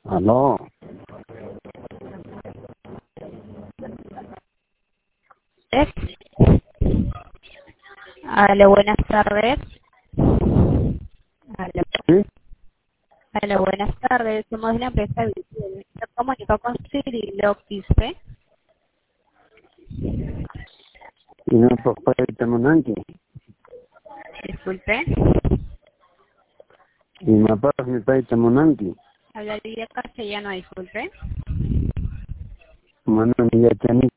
Aló. Aló, buenas tardes. Aló, ¿Sí? aló, buenas tardes. Somos de la empresa Visual. Me comunico con Cirilo Quispe. Y no papá de Monanqui. Disculpe. Y mi papá me está de Monanqui. Hablaría castellano, disculpe. Mano, ya